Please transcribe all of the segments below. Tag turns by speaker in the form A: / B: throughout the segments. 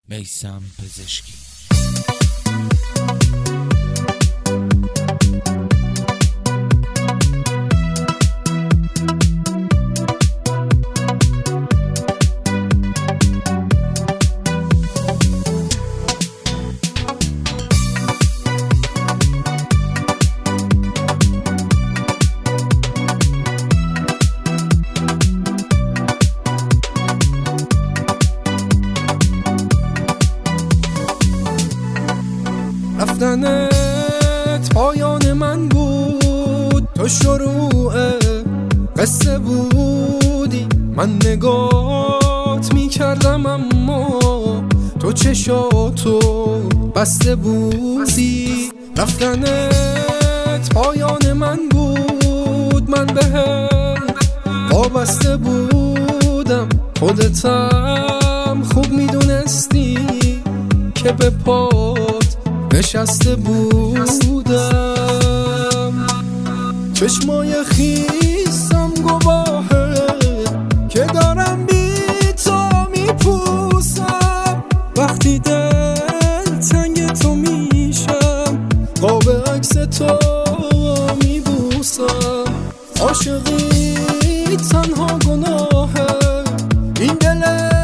A: میثم پزشکی.
B: رفتنت پایان من بود، تو شروع قصه بودی. من نگات میکردم اما تو چشاتو بسته بودی. رفتنت پایان من بود، من بهت وابسته بودم. خودتم خوب میدونستی که به پات نشسته بودم. چشمای خیسم گواهه که دارم بی تو میپوسم. وقتی دل تنگ تو میشم، قاب عکس تو میبوسم. عاشقی تنها گناهه، این دل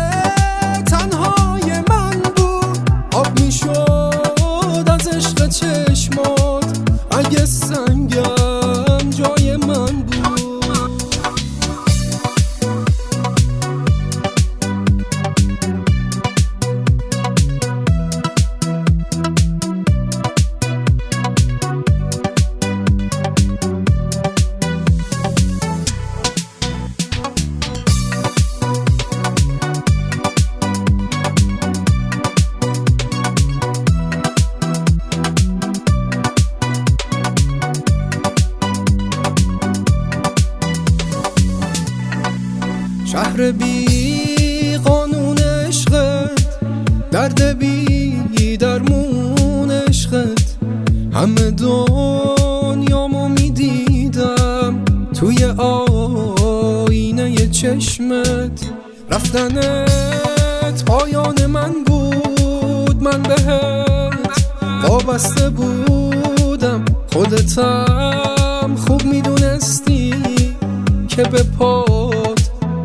B: تنهای من بود. آب میشد از عشق چشمات اگه سنگم جای من بود. شهر بی قانون عشقت، درد بی درمون عشقت. همه دنیامو میدیدم توی آینه چشمت. رفتنت پایان من بود، من بهت وابسته بودم. خودتم خوب میدونستی که به پات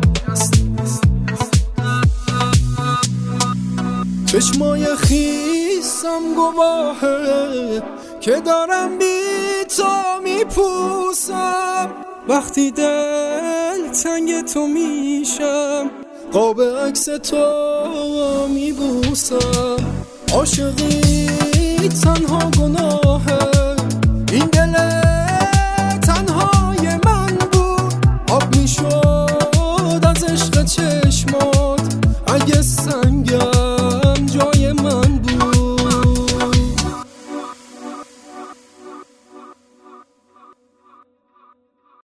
B: چشمای خیسم گواهه که دارم بی تو میپوسم. وقتی دل تنگ تو میشم، قاب عکس تو میبوسم. عاشقی تنها گناه